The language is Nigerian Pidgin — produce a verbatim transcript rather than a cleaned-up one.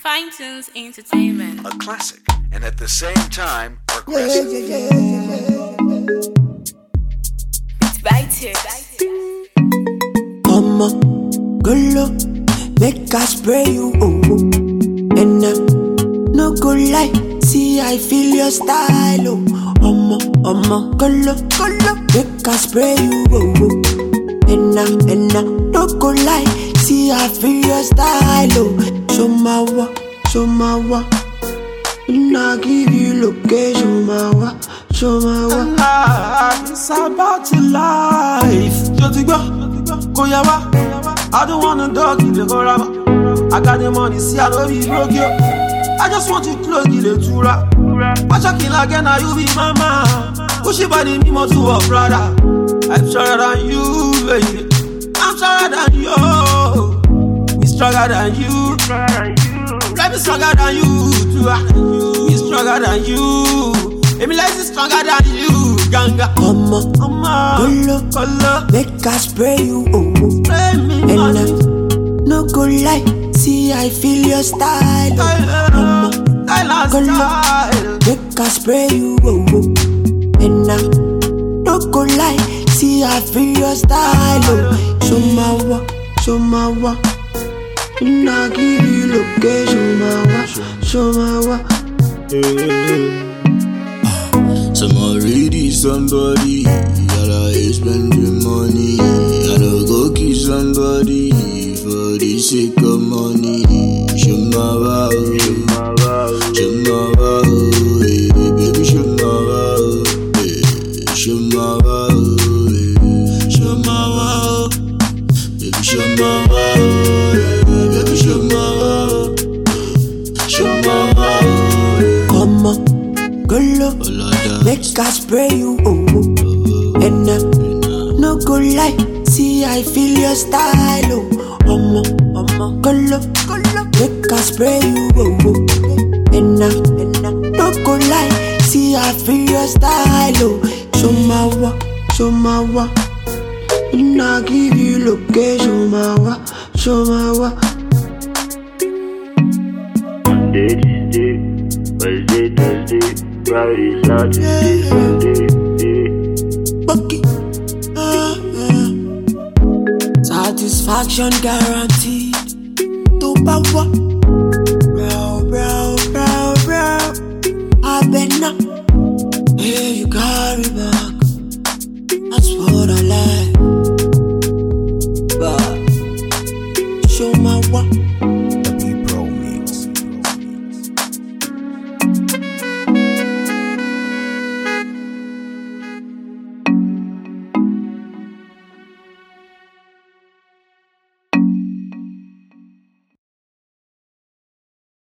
Fine Tunes Entertainment. A classic, and at the same time, progressive. Yeah, yeah, yeah, yeah. It's by two. Mama, girl, make us spray you, oh, oh. And uh, no go lie, see I feel your style, oh. Mama, mama, girl, girl, make us spray you, oh, oh. And uh, and uh, no go lie, see I feel your style, oh. Show my wa, show my wa. I'll give you location, my wa, show my wa. It's about your life. Jotigba, Koyawa. I don't wanna dog in the Gorama. I got the money, see I don't be broke, yo. I just want you close, get the tura. Watch a kill again, now you be mama. Push your body, me more to a brother. I'm stronger than you, baby. I'm stronger than you. Me stronger than you. Let me stronger than you, too. Me stronger than you. Let me like stronger than you, ganga. Mama, Mama, girl, color, make us spray you, oh, oh. spray me And money. uh, no go lie, see I feel your style, oh. Mama, Style, girl, style. make us spray you, oh, oh. And uh, no go lie, see I feel your style, oh. Show my wa, show my wa. I'll give you location, my wa, show my wa. Some already somebody, gotta spend the money. Gotta go kill somebody for the sake of money. Show my wow, show my wow, eh, baby, show my wow, eh, show my wow, eh, show my wow, baby, show my wow, eh, baby, show my wow, show my wow, Come on, girl, eh. make us spray you, oh, oh. And uh, no go lie, see I feel your style, oh. Mama, mama, girl, girl, make us spray you, oh, oh. And uh, and uh, no go lie, see I feel your style, oh. Show my wa, show my wa. I'll give you location, my wa, show my wa. Monday, Tuesday, Wednesday, Thursday, Friday, Saturday, Sunday, yeah. Bucky, uh, uh. Satisfaction guaranteed. To power.